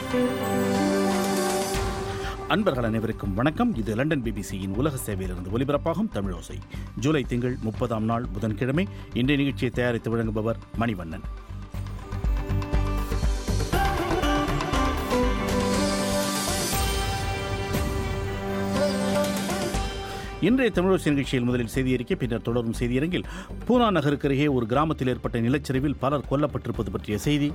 அன்பர்கள் அனைவருக்கும் வணக்கம். இது லண்டன் பிபிசியின் உலக சேவையிலிருந்து ஒலிபரப்பாகும் தமிழோசை. ஜூலை திங்கள் 30ஆம் நாள் புதன்கிழமை. இன்றைய நிகழ்ச்சியை தயாரித்து வழங்குபவர் மணிவண்ணன். இன்றைய தமிழோசை நிகழ்ச்சியில் முதலில் செய்தியறிக்கை, பின்னர் தொடரும் செய்தியரங்கில் பூனா நகருக்கு அருகே ஒரு கிராமத்தில் ஏற்பட்ட நிலச்சரிவில் பலர் கொல்லப்பட்டிருப்பது பற்றிய செய்தி.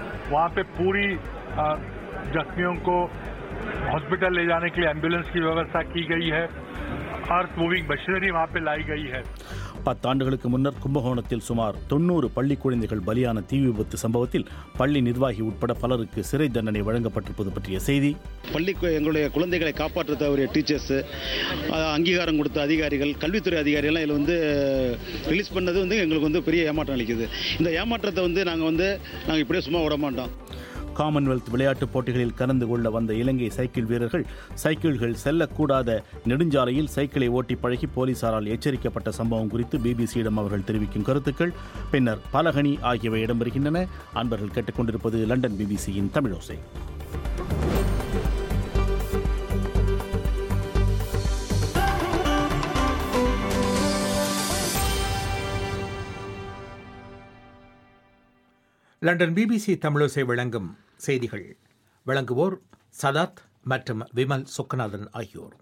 हॉस्पिटल ले जाने के लिए एम्बुलेंस की व्यवस्था की गई है. अर्थ मूविंग मशीनरी वहां पे लाई गई है. 10 ஆண்டுகளுக்கு முன்னர் கும்பகோணத்தில் சுமார் 90 பள்ளி குழந்தைகள் பலியான தீ விபத்து சம்பவத்தில் பள்ளி நிர்வாகி உட்பட பலருக்கு சிறை தண்டனை வழங்கப்பட்டிருப்பது பற்றிய செய்தி. எங்களுடைய குழந்தைகளை காப்பாற்ற தவறிய டீச்சர்ஸ், அங்கீகாரம் கொடுத்த அதிகாரிகள், கல்வித்துறை அதிகாரிகள் இதில் ரிலீஸ் பண்ணது எங்களுக்கு பெரிய ஏமாற்றம் அளிக்குது. இந்த ஏமாற்றத்தை நாங்கள் இப்படியே சும்மா விட மாட்டோம். காமன்வெல்த் விளையாட்டுப் போட்டிகளில் கலந்து கொள்ள வந்த இலங்கை சைக்கிள் வீரர்கள் சைக்கிள்கள் செல்லக்கூடாத நெடுஞ்சாலையில் சைக்கிளை ஓட்டி பழகி போலீசாரால் எச்சரிக்கப்பட்ட சம்பவம் குறித்து பிபிசியிடம் அவர்கள் தெரிவிக்கும் கருத்துக்கள், பின்னர் பலகணி ஆகியவை இடம்பெறுகின்றன. அன்பர்கள் கேட்டுக்கொண்டிருப்பது லண்டன் பிபிசியின் தமிழோசை. லண்டன் பிபிசி தமிழோசை வழங்கும் செய்திகள். வழங்குவோர் சதாத் மற்றும் விமல் சொக்கநாதன் ஆகியோர்.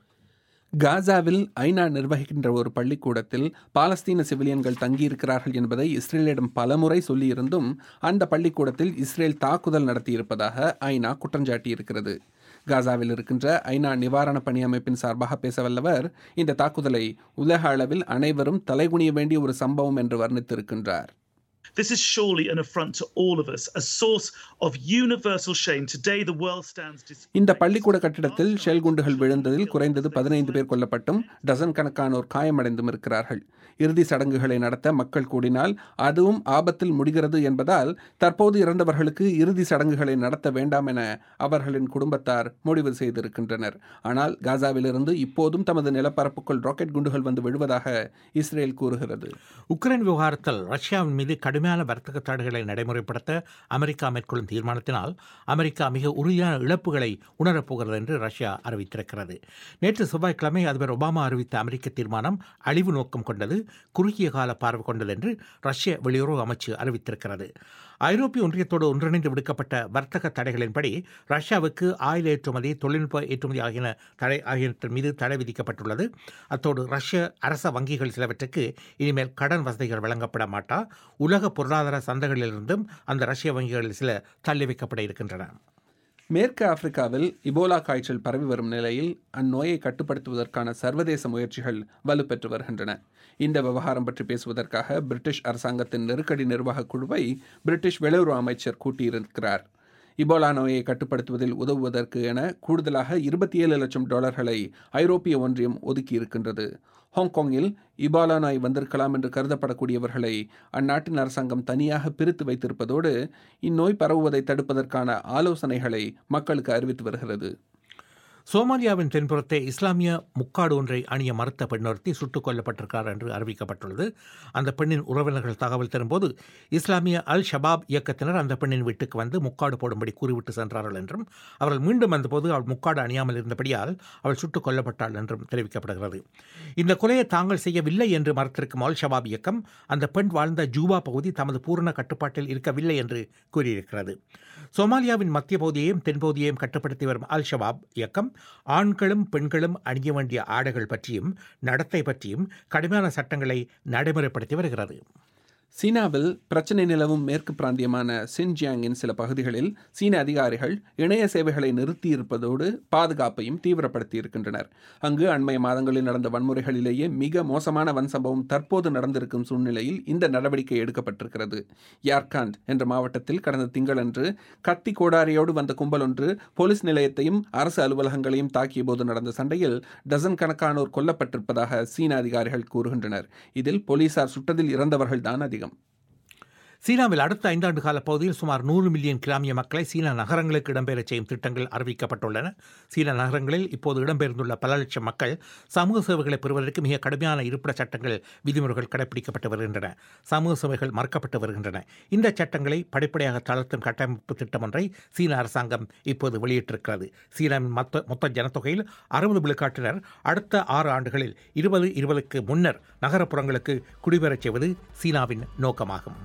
காசாவில் ஐநா நிர்வகிக்கின்ற ஒரு பள்ளிக்கூடத்தில் பாலஸ்தீன சிவிலியன்கள் தங்கியிருக்கிறார்கள் என்பதை இஸ்ரேலிடம் பலமுறை சொல்லியிருந்தும் அந்த பள்ளிக்கூடத்தில் இஸ்ரேல் தாக்குதல் நடத்தியிருப்பதாக ஐநா குற்றஞ்சாட்டியிருக்கிறது. காசாவில் இருக்கின்ற ஐநா நிவாரண பணி அமைப்பின் சார்பாக பேச வல்லவர் இந்த தாக்குதலை உலக அளவில் அனைவரும் தலைகுனிய வேண்டிய ஒரு சம்பவம் என்று வர்ணித்திருக்கின்றார். This is surely an affront to all of us, a source of universal shame. Today the world stands. இந்த பள்ளிக்கூட கட்டிடத்தில் ஷெல் குண்டுகள் விழுந்ததில் குறைந்தது 15 பேர் கொல்லப்பட்டும் டசன் கணக்கானோர் காயமடைந்தும் இருக்கிறார்கள். இறுதி சடங்குகளை நடத்த மக்கள் கூடினால் அதுவும் ஆபத்தில் முடிகிறது என்பதால் தற்போது இறந்தவர்களுக்கு இறுதி சடங்குகளை நடத்த வேண்டாம் என அவர்களின் குடும்பத்தார் முடிவு செய்திருக்கின்றனர். ஆனால் காசாவிலிருந்து இப்போதும் தமது நிலப்பரப்புக்குள் ராக்கெட் குண்டுகள் வந்து விழுவதாக இஸ்ரேல் கூறுகிறது. உக்ரைன் விவகாரத்தில் ரஷ்யாவின் மீது கடுமையான வர்த்தக தடைகளை நடைமுறைப்படுத்த அமெரிக்கா மேற்கொள்ளும் தீர்மானத்தினால் அமெரிக்கா மிக உறுதியான இழப்புகளை உணரப்போகிறது என்று ரஷ்யா அறிவித்திருக்கிறது. நேற்று செவ்வாய்க்கிழமை அதிபர் ஒபாமா அறிவித்த அமெரிக்க தீர்மானம் அழிவு நோக்கம் கொண்டது, குறுகிய கால பார்வை கொண்டது என்று ரஷ்ய வெளியுறவு அமைச்சு அறிவித்திருக்கிறது. ஐரோப்பிய ஒன்றியத்தோடு ஒன்றிணைந்து விடுக்கப்பட்ட வர்த்தக தடைகளின்படி ரஷ்யாவுக்கு ஆயுத ஏற்றுமதி, தொழில்நுட்ப ஏற்றுமதி ஆகியவற்றின் மீது தடை விதிக்கப்பட்டுள்ளது. அத்தோடு ரஷ்ய அரச வங்கிகள் சிலவற்றுக்கு இனிமேல் கடன் வசதிகள் வழங்கப்பட மாட்டா. உலக பொருளாதார சந்தைகளிலிருந்தும் அந்த ரஷ்ய வங்கிகளில் சில தள்ளி வைக்கப்பட இருக்கின்றன. மேற்கு ஆப்பிரிக்காவில் இபோலா காய்ச்சல் பரவி வரும் நிலையில் அந்நோயை கட்டுப்படுத்துவதற்கான சர்வதேச முயற்சிகள் வலுப்பெற்று வருகின்றன. இந்த விவகாரம் பற்றி பேசுவதற்காக பிரிட்டிஷ் அரசாங்கத்தின் நெருக்கடி நிர்வாக குழுவை பிரிட்டிஷ் வெளியுறவு அமைச்சர் கூட்டியிருக்கிறார். இபோலா நோயை கட்டுப்படுத்துவதில் உதவுவதற்கு என கூடுதலாக $27 லட்சம் ஐரோப்பிய ஒன்றியம் ஒதுக்கியிருக்கின்றது. ஹாங்காங்கில் இபோலா நோய் வந்திருக்கலாம் என்று கருதப்படக்கூடியவர்களை அந்நாட்டின் அரசாங்கம் தனியாக பிரித்து வைத்திருப்பதோடு இந்நோய் பரவுவதை தடுப்பதற்கான ஆலோசனைகளை மக்களுக்கு அறிவித்து வருகிறது. சோமாலியாவின் தென்புறத்தை இஸ்லாமிய முக்காடு ஒன்றை அணிய மறுத்த பெண்ணொருத்தி சுட்டுக் கொல்லப்பட்டிருக்கார் என்று அறிவிக்கப்பட்டுள்ளது. அந்த பெண்ணின் உறவினர்கள் தகவல் தரும்போது இஸ்லாமிய அல் ஷபாப் இயக்கத்தினர் அந்த பெண்ணின் வீட்டுக்கு வந்து முக்காடு போடும்படி கூறிவிட்டு சென்றார்கள் என்றும், அவர்கள் மீண்டும் வந்தபோது அவள் முக்காடு அணியாமல் இருந்தபடியால் அவள் சுட்டுக் கொல்லப்பட்டாள் என்றும் தெரிவிக்கப்படுகிறது. இந்த கொலையை தாங்கள் செய்யவில்லை என்று மறுத்திருக்கும் அல் ஷபாப் இயக்கம் அந்த பெண் வாழ்ந்த ஜூபா பகுதி தமது பூரண கட்டுப்பாட்டில் இருக்கவில்லை என்று கூறியிருக்கிறது. சோமாலியாவின் மத்திய பகுதியையும் தென்பகுதியையும் கட்டுப்படுத்தி வரும் அல் ஷபாப் இயக்கம் ஆண்களும் பெண்களும் அணிய வேண்டிய ஆடைகள் பற்றியும் நடத்தை பற்றியும் கடுமையான சட்டங்களை நடைமுறைப்படுத்தி வருகிறது. சீனாவில் பிரச்சினை நிலவும் மேற்கு பிராந்தியமான சின்ஜியாங்கின் சில பகுதிகளில் சீன அதிகாரிகள் இணைய சேவைகளை நிறுத்தியிருப்பதோடு பாதுகாப்பையும் தீவிரப்படுத்தி இருக்கின்றனர். அங்கு அண்மைய மாதங்களில் நடந்த வன்முறைகளிலேயே மிக மோசமான வன் சம்பவம் தற்போது நடந்திருக்கும் சூழ்நிலையில் இந்த நடவடிக்கை எடுக்கப்பட்டிருக்கிறது. யார்காண்ட் என்ற மாவட்டத்தில் கடந்த திங்களன்று கத்தி கோடாரியோடு வந்த கும்பல் ஒன்று போலீஸ் நிலையத்தையும் அரசு அலுவலகங்களையும் தாக்கிய போது நடந்த சண்டையில் டசன் கணக்கானோர் கொல்லப்பட்டிருப்பதாக சீன அதிகாரிகள் கூறுகின்றனர். இதில் போலீசார் சுட்டதில் இறந்தவர்கள் தான் அதிகம். சீனாவில் அடுத்த 5 ஆண்டு கால பகுதியில் சுமார் 100 மில்லியன் கிராமிய மக்களை சீன நகரங்களுக்கு இடம்பெயரச் செய்யும் திட்டங்கள் அறிவிக்கப்பட்டுள்ளன. சீன நகரங்களில் இப்போது இடம்பெயர்ந்துள்ள பல லட்சம் மக்கள் சமூக சேவைகளை பெறுவதற்கு மிக கடுமையான இருப்பிட சட்டங்கள் விதிமுறைகள் கடைபிடிக்கப்பட்டு வருகின்றன. சமூக சேவைகள் மறுக்கப்பட்டு வருகின்றன. இந்த சட்டங்களை படிப்படியாக தளர்த்தும் கட்டமைப்பு திட்டம் ஒன்றை சீன அரசாங்கம் இப்போது வெளியிட்டிருக்கிறது. சீனாவின் மொத்த ஜனத்தொகையில் 60 விழுக்காட்டினர் அடுத்த 6 ஆண்டுகளில் 2020க்கு முன்னர் நகரப்புறங்களுக்கு குடிபெறச் செய்வது சீனாவின் நோக்கமாகும்.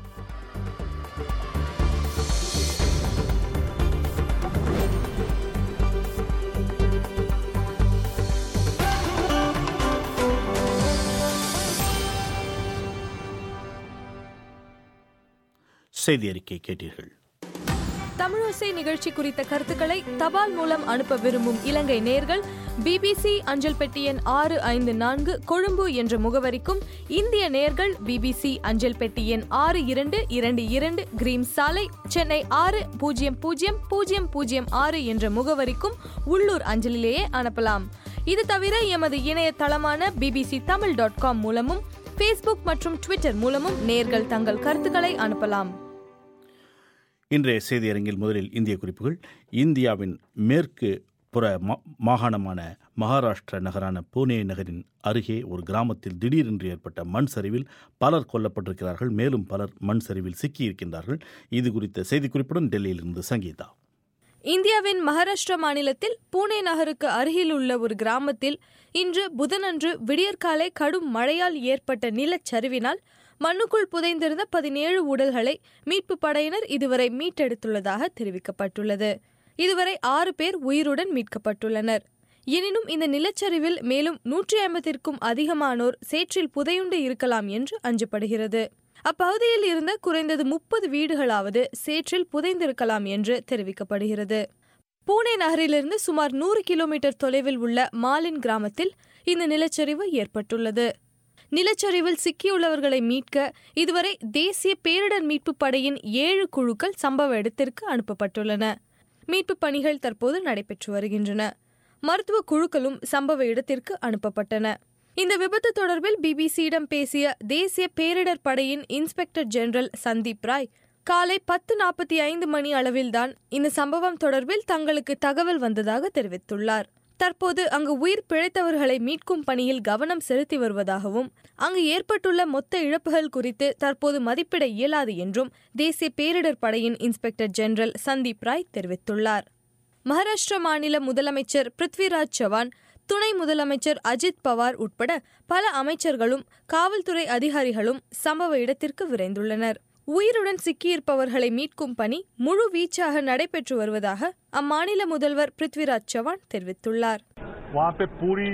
செய்தி அறிக்கை கேட்டீர்கள். தமிழோசை நிகழ்ச்சி குறித்த கருத்துக்களை தபால் மூலம் அனுப்ப விரும்பும் இலங்கை நேயர்கள் BBC அஞ்சல் பெட்டி எண் 654 கொழும்பு என்ற முகவரிக்கும், இந்திய நேயர்கள் BBC அஞ்சல் பெட்டி எண் 6222 கிரீம் சாலை, சென்னை 600006 என்ற முகவரிக்கும் உள்ளூர் அஞ்சலிலேயே அனுப்பலாம். இது தவிர எமது இணையதளமான bbctamil.com மூலமும் Facebook மற்றும் ட்விட்டர் மூலமும் நேயர்கள் தங்கள் கருத்துக்களை அனுப்பலாம். இன்றைய செய்தியரங்கில் முதலில் இந்திய குறிப்புகள். இந்தியாவின் மேற்கு புற மாகாணமான மகாராஷ்டிரா நகரான புனே நகரின் அருகே ஒரு கிராமத்தில் திடீரென்று ஏற்பட்ட மண் சரிவில் பலர் கொல்லப்பட்டிருக்கிறார்கள். மேலும் பலர் மண் சரிவில் சிக்கியிருக்கின்றார்கள். இது குறித்த செய்திக்குறிப்புடன் டெல்லியிலிருந்து சங்கீதா. இந்தியாவின் மகாராஷ்டிரா மாநிலத்தில் புனே நகருக்கு அருகில் உள்ள ஒரு கிராமத்தில் இன்று புதனன்று விடியற்காலை கடும் மழையால் ஏற்பட்ட நிலச்சரிவினால் மண்ணுக்குள் புதைந்திருந்த 17 உடல்களை மீட்பு படையினர் இதுவரை மீட்டெடுத்துள்ளதாக தெரிவிக்கப்பட்டுள்ளது. இதுவரை 6 பேர் உயிருடன் மீட்கப்பட்டுள்ளனர். எனினும் இந்த நிலச்சரிவில் மேலும் 150க்கும் அதிகமானோர் சேற்றில் புதையுண்டு இருக்கலாம் என்று அஞ்சப்படுகிறது. அப்பகுதியில் இருந்த குறைந்தது 30 வீடுகளாவது சேற்றில் புதைந்திருக்கலாம் என்று தெரிவிக்கப்படுகிறது. புனே நகரிலிருந்து சுமார் 100 கிலோமீட்டர் தொலைவில் உள்ள மாலின் கிராமத்தில் இந்த நிலச்சரிவு ஏற்பட்டுள்ளது. நிலச்சரிவில் சிக்கியுள்ளவர்களை மீட்க இதுவரை தேசிய பேரிடர் மீட்பு படையின் 7 குழுக்கள் சம்பவ இடத்திற்கு அனுப்பப்பட்டுள்ளன. மீட்பு பணிகள் தற்போது நடைபெற்று வருகின்றன. மருத்துவ குழுக்களும் சம்பவ இடத்திற்கு அனுப்பப்பட்டன. இந்த விபத்து தொடர்பில் பிபிசியிடம் பேசிய தேசிய பேரிடர் படையின் இன்ஸ்பெக்டர் ஜெனரல் சந்தீப் ராய், காலை 10:45 மணி அளவில்தான் இந்த சம்பவம் தொடர்பில் தங்களுக்கு தகவல் வந்ததாக தெரிவித்துள்ளார். தற்போது அங்கு உயிர் பிழைத்தவர்களை மீட்கும் பணியில் கவனம் செலுத்தி வருவதாகவும், அங்கு ஏற்பட்டுள்ள மொத்த இழப்புகள் குறித்து தற்போது மதிப்பிட இயலாது என்றும் தேசிய பேரிடர் படையின் இன்ஸ்பெக்டர் ஜெனரல் சந்தீப் ராய் தெரிவித்துள்ளார். மகாராஷ்டிரா மாநில முதலமைச்சர் பிருத்விராஜ் சவான், துணை முதலமைச்சர் அஜித் பவார் உட்பட பல அமைச்சர்களும் காவல்துறை அதிகாரிகளும் சம்பவ இடத்திற்கு விரைந்துள்ளனர். உயிருடன் சிக்கியிருப்பவர்களை மீட்கும் பணி முழு வீச்சாக நடைபெற்று வருவதாக அம்மாநில முதல்வர் பிருத்விராஜ் சவான் தெரிவித்துள்ளார். वहां पे पूरी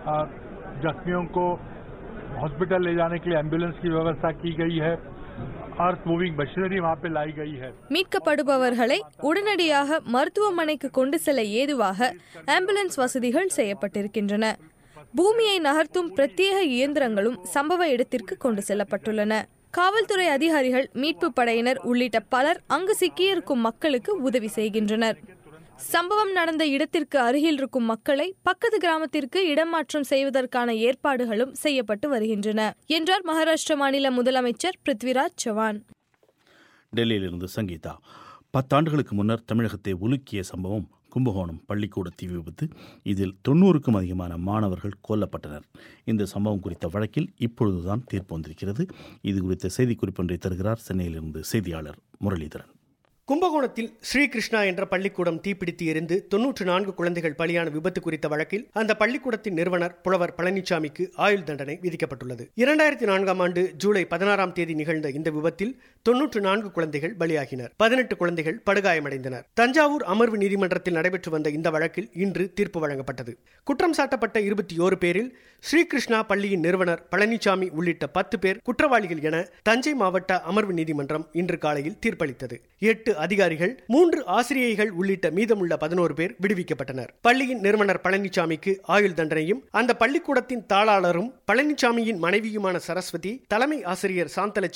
जख्मियों को हॉस्पिटल ले जाने के लिए एम्बुलेंस की व्यवस्था की गई है. अर्थ मूविंग मशीनरी वहां पे लाई गई है. மீட்கப்படுபவர்களை உடனடியாக மருத்துவமனைக்கு கொண்டு செல்ல ஏதுவாக ஆம்புலன்ஸ் வசதிகள் செய்யப்பட்டிருக்கின்றன. பூமியை நகர்த்தும் பிரத்யேக இயந்திரங்களும் சம்பவ இடத்திற்கு கொண்டு செல்லப்பட்டுள்ளன. காவல்துறை அதிகாரிகள், மீட்பு படையினர் உள்ளிட்ட பலர் அங்கு சிக்கியிருக்கும் மக்களுக்கு உதவி செய்கின்றனர். சம்பவம் நடந்த இடத்திற்கு அருகில் இருக்கும் மக்களை பக்கத்து கிராமத்திற்கு இடமாற்றம் செய்வதற்கான ஏற்பாடுகளும் செய்யப்பட்டு வருகின்றன என்றார் மகாராஷ்டிரா மாநில முதலமைச்சர் பிருத்விராஜ் சவான். டெல்லியிலிருந்து சங்கீதா. 10 ஆண்டுகளுக்கு முன்னர் தமிழகத்தை உலுக்கிய சம்பவம் கும்பகோணம் பள்ளிக்கூட தீ விபத்து. இதில் 90க்கும் அதிகமான மாணவர்கள் கொல்லப்பட்டனர். இந்த சம்பவம் குறித்த வழக்கில் இப்பொழுதுதான் தீர்ப்பு வந்திருக்கிறது. இது குறித்த செய்திக்குறிப்பொன்றை தருகிறார் சென்னையிலிருந்து செய்தியாளர் முரளிதரன். கும்பகோணத்தில் ஸ்ரீகிருஷ்ணா என்ற பள்ளிக்கூடம் தீப்பிடித்து எரிந்து 94 குழந்தைகள் பலியான விபத்து குறித்த வழக்கில் அந்த பள்ளிக்கூடத்தின் நிறுவனர் புலவர் பழனிசாமிக்கு ஆயுள் தண்டனை விதிக்கப்பட்டுள்ளது. 2004ஆம் ஆண்டு ஜூலை 16ஆம் தேதி நிகழ்ந்த இந்த விபத்தில் 94 குழந்தைகள் பலியாகினர். 18 குழந்தைகள் படுகாயமடைந்தனர். தஞ்சாவூர் அமர்வு நீதிமன்றத்தில் நடைபெற்று வந்த இந்த வழக்கில் இன்று தீர்ப்பு வழங்கப்பட்டது. குற்றம் சாட்டப்பட்ட 21 பேரில் ஸ்ரீகிருஷ்ணா பள்ளியின் நிறுவனர் பழனிசாமி உள்ளிட்ட 10 பேர் குற்றவாளிகள் என தஞ்சை மாவட்ட அமர்வு நீதிமன்றம் இன்று காலையில் தீர்ப்பளித்தது. 8 அதிகாரிகள், 3 ஆசிரியைகள் உள்ளிட்ட மீதமுள்ள 11 பேர் விடுவிக்கப்பட்டனர். பள்ளியின் நிறுவனர் பழனிசாமிக்கு ஆயுள் தண்டனையும், அந்த பள்ளிக்கூடத்தின் தாளாளரும் பழனிசாமியின் மனைவியுமான சரஸ்வதி, தலைமை ஆசிரியர் சாந்தலட்சுமி,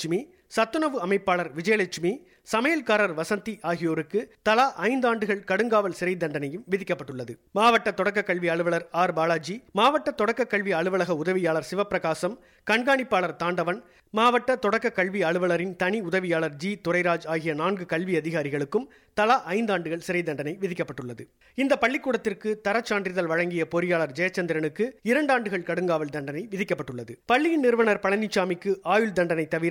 சத்துணவு அமைப்பாளர் விஜயலட்சுமி, சமையல்காரர் வசந்தி ஆகியோருக்கு தலா 5 ஆண்டுகள் கடுங்காவல் சிறை தண்டனையும் விதிக்கப்பட்டுள்ளது. மாவட்ட தொடக்க கல்வி அலுவலர் ஆர் பாலாஜி, மாவட்ட தொடக்க கல்வி அலுவலக உதவியாளர் சிவபிரகாசம், கண்காணிப்பாளர் தாண்டவன், மாவட்ட தொடக்க கல்வி அலுவலரின் தனி உதவியாளர் ஜி துரைராஜ் ஆகிய 4 கல்வி அதிகாரிகளுக்கும் தலா 5 ஆண்டுகள் சிறை தண்டனை விதிக்கப்பட்டுள்ளது. இந்த பள்ளிக்கூடத்திற்கு தரச் சான்றிதழ் வழங்கிய பொறியாளர் ஜெயச்சந்திரனுக்கு 2 ஆண்டுகள் கடுங்காவல் தண்டனை விதிக்கப்பட்டுள்ளது. பள்ளியின் நிறுவனர் பழனிசாமிக்கு ஆயுள் தண்டனை தவிர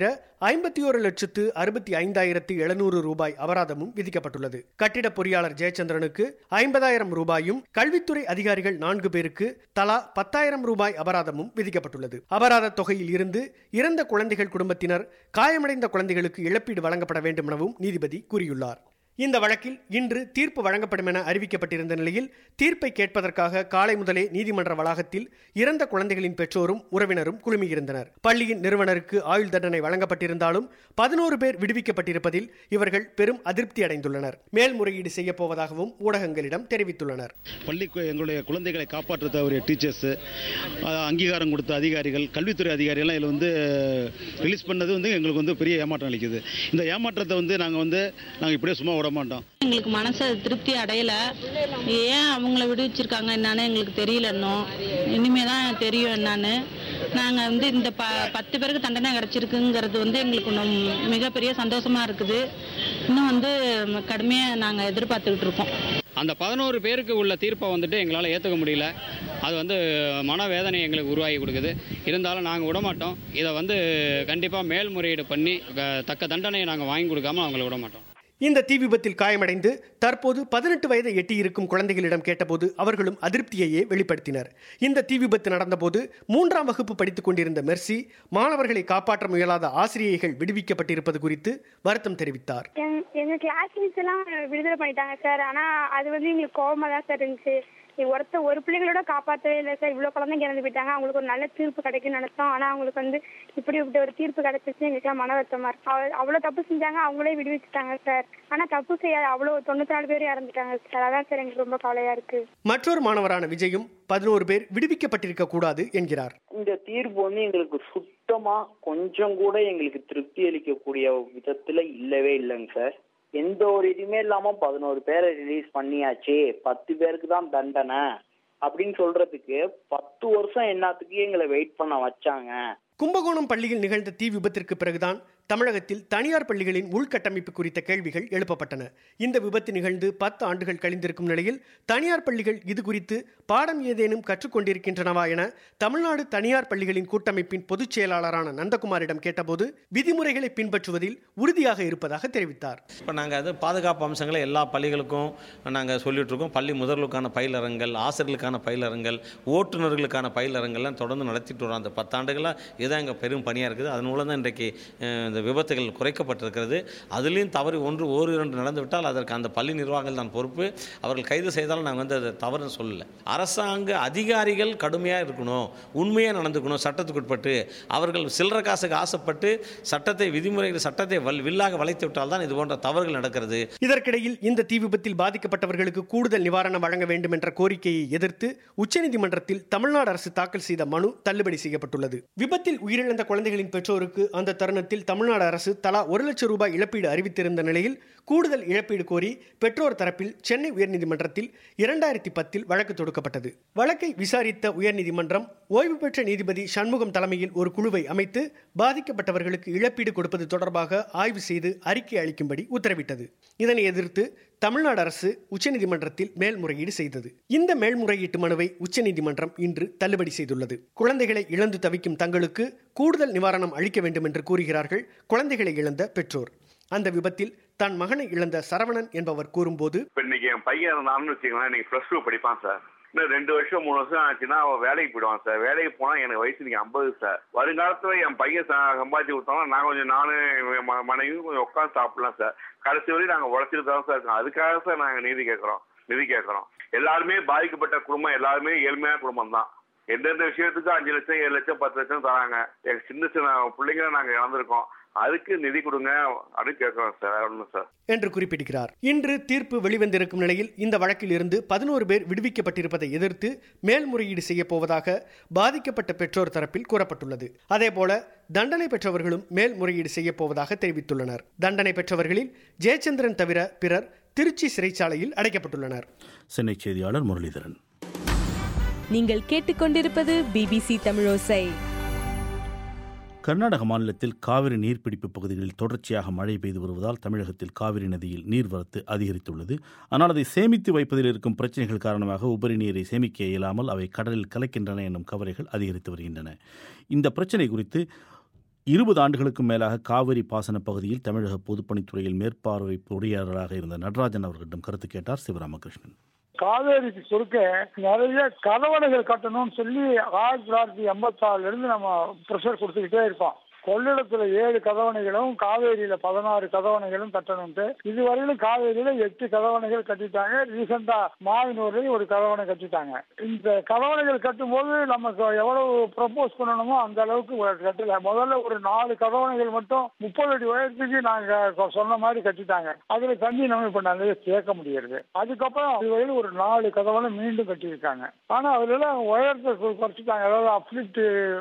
51,65,700 ரூபாய் அபராதமும் விதிக்கப்பட்டுள்ளது. கட்டிட பொறியாளர் ஜெயச்சந்திரனுக்கு 50,000 ரூபாயும், கல்வித்துறை அதிகாரிகள் 4 பேருக்கு தலா 10,000 ரூபாய் அபராதமும் விதிக்கப்பட்டுள்ளது. அபராத தொகையில் இருந்து இறந்த குழந்தைகள் குடும்பத்தினர், காயமடைந்த குழந்தைகளுக்கு இழப்பீடு வழங்கப்பட வேண்டும் எனவும் நீதிபதி கூறியுள்ளார். இந்த வழக்கில் இன்று தீர்ப்பு வழங்கப்படும் என அறிவிக்கப்பட்டிருந்த நிலையில் தீர்ப்பை கேட்பதற்காக காலை முதலே நீதிமன்ற வளாகத்தில் இறந்த குழந்தைகளின் பெற்றோரும் உறவினரும் குழுமியிருந்தனர். பள்ளியின் நிறுவனருக்கு ஆயுள் தண்டனை வழங்கப்பட்டிருந்தாலும் 11 பேர் விடுவிக்கப்பட்டிருப்பதில் இவர்கள் பெரும் அதிருப்தி அடைந்துள்ளனர். மேல்முறையீடு செய்யப் போவதாகவும் ஊடகங்களிடம் தெரிவித்துள்ளனர். பள்ளி எங்களுடைய குழந்தைகளை காப்பாற்ற தவறிய டீச்சர்ஸ், அங்கீகாரம் கொடுத்த அதிகாரிகள், கல்வித்துறை அதிகாரிகள் இதில் வந்து ரிலீஸ் பண்ணது வந்து எங்களுக்கு வந்து பெரிய ஏமாற்றம் அளிக்குது. இந்த ஏமாற்றத்தை வந்து நாங்கள் இப்படியே சும்மா மாட்டோம். எங்களுக்கு மனசு திருப்தி அடையல. ஏன் அவங்கள விடுவிச்சிருக்காங்க என்னன்னு எங்களுக்கு தெரியல. இனிமேதான் தெரியும் என்னன்னு. நாங்க வந்து இந்த 10 பேருக்கு தண்டனை கிடைச்சிருக்குங்கிறது வந்து எங்களுக்கு மிகப்பெரிய சந்தோஷமா இருக்குது. இன்னும் வந்து கடுமையா நாங்க எதிர்பார்த்துக்கிட்டு இருக்கோம். அந்த 11 பேருக்கு உள்ள தீர்ப்பை வந்துட்டு எங்களால் ஏற்றுக்க முடியல. அது வந்து மனவேதனை எங்களுக்கு உருவாகி கொடுக்குது. இருந்தாலும் நாங்கள் விடமாட்டோம். இதை வந்து கண்டிப்பாக மேல்முறையீடு பண்ணி தக்க தண்டனையை நாங்கள் வாங்கி கொடுக்காம அவங்கள விடமாட்டோம். இந்த தீ விபத்தில் காயமடைந்து தற்போது 18 வயதை எட்டியிருக்கும் குழந்தைகளிடம் கேட்டபோது அவர்களும் அதிருப்தியையே வெளிப்படுத்தினர். இந்த தீ விபத்து நடந்தபோது 3ஆம் வகுப்பு படித்துக் கொண்டிருந்த மெர்சி, மாணவர்களை காப்பாற்ற முயலாத ஆசிரியைகள் விடுவிக்கப்பட்டிருப்பது குறித்து வருத்தம் தெரிவித்தார். எங்க கிளாஸ் மிஸ் எல்லாம் விடுதலை பண்ணிட்டாங்க சார். ஆனா அது வந்து எங்களுக்கு கோபமா தான் சார் இருந்துச்சு. ஒரு பிள்ளைகளோட காப்பாற்றவே இல்லை சார். இவ்வளோ குழந்தைங்க இறந்து போயிட்டாங்க. அவங்களுக்கு ஒரு நல்ல தீர்ப்பு கிடைக்குன்னு நினைச்சோம். ஆனால் அவங்களுக்கு வந்து இப்படி ஒரு தீர்ப்பு கிடைச்சிச்சு. எங்களுக்குலாம் மன வருத்தமா இருக்கு. அவ்வளோ தப்பு செஞ்சாங்க, அவங்களே விடுவிச்சுட்டாங்க சார். ஆனால் தப்பு செய்யாத அவ்வளோ 94 பேர் இறந்துட்டாங்க சார். அதான் சார் எங்களுக்கு ரொம்ப கவலையா இருக்கு. மற்றொரு மாணவரான விஜயும் 11 பேர் விடுவிக்கப்பட்டிருக்க கூடாது என்கிறார். இந்த தீர்ப்பு வந்து எங்களுக்கு சுத்தமா கொஞ்சம் கூட எங்களுக்கு திருப்தி அளிக்கக்கூடிய விதத்துல இல்லவே இல்லைங்க சார். எந்த ஒரு இதுவுமே இல்லாம 11 பேரை ரிலீஸ் பண்ணியாச்சு, 10 பேருக்கு தான் தண்டனை அப்படின்னு சொல்றதுக்கு 10 வருஷம் என்னத்துக்கு எங்களை வெயிட் பண்ண வச்சாங்க. கும்பகோணம் பள்ளியில் நிகழ்ந்த தீ விபத்திற்கு பிறகுதான் தமிழகத்தில் தனியார் பள்ளிகளின் உள்கட்டமைப்பு குறித்த கேள்விகள் எழுப்பப்பட்டன. இந்த விபத்து நிகழ்ந்து 10 ஆண்டுகள் கழிந்திருக்கும் நிலையில் தனியார் பள்ளிகள் இது குறித்து பாடம் ஏதேனும் கற்றுக்கொண்டிருக்கின்றனவா என தமிழ்நாடு தனியார் பள்ளிகளின் கூட்டமைப்பின் பொதுச் செயலாளரான நந்தகுமாரிடம் கேட்டபோது விதிமுறைகளை பின்பற்றுவதில் உறுதியாக இருப்பதாக தெரிவித்தார். இப்போ நாங்கள் அது பாதுகாப்பு அம்சங்களை எல்லா பள்ளிகளுக்கும் நாங்கள் சொல்லிட்டு இருக்கோம். பள்ளி முதல்வர்களுக்கான பயிலரங்கள், ஆசிரியர்களுக்கான பயிலரங்கள், ஓட்டுநர்களுக்கான பயிலரங்கள்லாம் தொடர்ந்து நடத்திட்டு வரோம். அந்த 10 ஆண்டுகளாக இதுதான் எங்கள் பெரும் பணியாக இருக்குது. அதன் மூலம் தான் இன்றைக்கு விபத்துகள் குறைக்கப்பட்டிருக்கிறது. அதுலேயும் தவறு ஓர் இரண்டு நடந்துவிட்டால் அதற்கு அந்த பள்ளி நிர்வாகங்கள் தான் பொறுப்பு. அவர்கள் கைது செய்தாலும் நாங்கள் வந்து அதை தவறுன்னு சொல்லலை. அரசாங்க அதிகாரிகள் கடுமையாக இருக்கணும், உண்மையாக நடந்துக்கணும், சட்டத்துக்கு உட்பட்டு. அவர்கள் சில்லற காசுக்கு ஆசைப்பட்டு சட்டத்தை வில்லாக வளைத்து விட்டால் தான் இது போன்ற தவறுகள் நடக்கிறது. இதற்கிடையில் இந்த தீ விபத்தில் பாதிக்கப்பட்டவர்களுக்கு கூடுதல் நிவாரணம் வழங்க வேண்டும் என்ற கோரிக்கையை எதிர்த்து உச்சநீதிமன்றத்தில் தமிழ்நாடு அரசு தாக்கல் செய்த மனு தள்ளுபடி செய்யப்பட்டுள்ளது. விபத்தில் உயிரிழந்த குழந்தைகளின் பெற்றோருக்கு அந்த தருணத்தில் தமிழ்நாடு அரசு தலா 1 லட்சம் ரூபாய் இழப்பீடு அறிவித்திருந்த நிலையில் கூடுதல் இழப்பீடு கோரி பெற்றோர் தரப்பில் சென்னை உயர்நீதிமன்றத்தில் 2010 வழக்கு தொடுக்கப்பட்டது. வழக்கை விசாரித்த உயர்நீதிமன்றம் ஓய்வு பெற்ற நீதிபதி சண்முகம் தலைமையில் ஒரு குழுவை அமைத்து பாதிக்கப்பட்டவர்களுக்கு இழப்பீடு கொடுப்பது தொடர்பாக ஆய்வு செய்து அறிக்கை அளிக்கும்படி உத்தரவிட்டது. இதனை எதிர்த்து தமிழ்நாடு அரசு உச்சநீதிமன்றத்தில் மேல்முறையீடு செய்தது. இந்த மேல்முறையீட்டு மனுவை உச்சநீதிமன்றம் இன்று தள்ளுபடி செய்துள்ளது. குழந்தைகளை இழந்து தவிக்கும் தங்களுக்கு கூடுதல் நிவாரணம் அளிக்க வேண்டும் என்று கூறுகிறார்கள் குழந்தைகளை இழந்த பெற்றோர். அந்த விபத்தில் தன் மகனை இழந்த சரவணன் என்பவர் கூறும்போது, இன்னைக்கு என் பையன் இருந்தான்னு வச்சுக்கலாம், இன்னைக்கு +2 படிப்பான் சார். இன்னும் 2 வருஷம் 3 வருஷம் ஆச்சுன்னா அவன் வேலைக்கு போயிடுவான் சார். வேலைக்கு போனா எனக்கு வயசு இன்னைக்கு 50 சார். வருங்காலத்துல என் பையன் சம்பாதிச்சு கொடுத்தோம்னா நான் கொஞ்சம் நானும் மனைவியும் கொஞ்சம் உட்காந்து சாப்பிடலாம் சார். கடைசி வரையும் நாங்கள் உழைச்சிட்டு தான் சார் இருக்கோம். அதுக்காக சார் நாங்கள் நிதி கேட்கிறோம். எல்லாருமே பாதிக்கப்பட்ட குடும்பம், எல்லாருமே ஏழ்மையான குடும்பம் தான். எந்தெந்த விஷயத்துக்கு 5 லட்சம் 7 லட்சம் 10 லட்சம் தராங்க. சின்ன சின்ன பிள்ளைங்களை நாங்கள் இழந்திருக்கோம். அதுக்கு நிதி கொடுங்க அப்படின்னு கேட்கறோம் சார். ஒன்றும் சார் என்று குறிப்பிடுகிறார். இன்று தீர்ப்பு வெளிவந்திருக்கும் நிலையில் இந்த வழக்கில் இருந்து 11 பேர் விடுவிக்கப்பட்டிருப்பதை எதிர்த்து மேல்முறையீடு செய்யப்போவதாக பாதிக்கப்பட்ட பெற்றோர் தரப்பில் கூறப்பட்டுள்ளது. அதேபோல தண்டனை பெற்றவர்களும் மேல்முறையீடு செய்யப்போவதாக தெரிவித்துள்ளனர். தண்டனை பெற்றவர்களில் ஜெயச்சந்திரன் தவிர பிறர் திருச்சி சிறைச்சாலையில் அடைக்கப்பட்டுள்ளனர். சென்னை செய்தியாளர் முரளிதரன். நீங்கள் கேட்டுக்கொண்டிருப்பது BBC தமிழோசை. கர்நாடக மாநிலத்தில் காவிரி நீர்பிடிப்பு பகுதிகளில் தொடர்ச்சியாக மழை பெய்து வருவதால் தமிழகத்தில் காவிரி நதியில் நீர்வரத்து அதிகரித்துள்ளது. ஆனால் அதை சேமித்து வைப்பதில் இருக்கும் பிரச்சனைகள் காரணமாக உபரி நீரை சேமிக்க இயலாமல் அவை கடலில் கலக்கின்றன என்னும் கவலைகள் அதிகரித்து வருகின்றன. இந்த பிரச்சனை குறித்து 20 ஆண்டுகளுக்கும் மேலாக காவிரி பாசன பகுதியில் தமிழக பொதுப்பணித்துறையில் மேற்பார்வை பொறியாளராக இருந்த நடராஜன் அவர்களிடம் கருத்து கேட்டார் சிவராமகிருஷ்ணன். காவேரிக்கு குறுக்க நிறைய கதவணைகள் கட்டணும்னு சொல்லி 1986 நம்ம ப்ரெஷர் கொடுத்துக்கிட்டே இருக்கோம். கொள்ளிடத்துல 7 கதவணைகளும் காவேரியில 16 கதவணைகளும் கட்டணும்ட்டு இதுவரையிலும் காவேரியில 8 கதவணைகள் கட்டிட்டாங்க. ரீசெண்டா மாவினூர்லயும் ஒரு கதவணை கட்டிட்டாங்க. இந்த கதவணைகள் கட்டும் போது நமக்கு எவ்வளவு ப்ரப்போஸ் பண்ணணுமோ அந்த அளவுக்கு கட்டல. முதல்ல ஒரு 4 கதவணைகள் மட்டும் 30 அடி உயரத்துக்கு நாங்க சொன்ன மாதிரி கட்டிட்டாங்க. அதுல தண்ணி நம்ம இப்ப நிறைய சேர்க்க முடியாது. அதுக்கப்புறம் இதுவரையிலும் ஒரு 4 கதவணை மீண்டும் கட்டியிருக்காங்க. ஆனா அதுல எல்லாம் உயரத்தை குறைச்சிட்டாங்க. அதாவது அப்லிப்ட்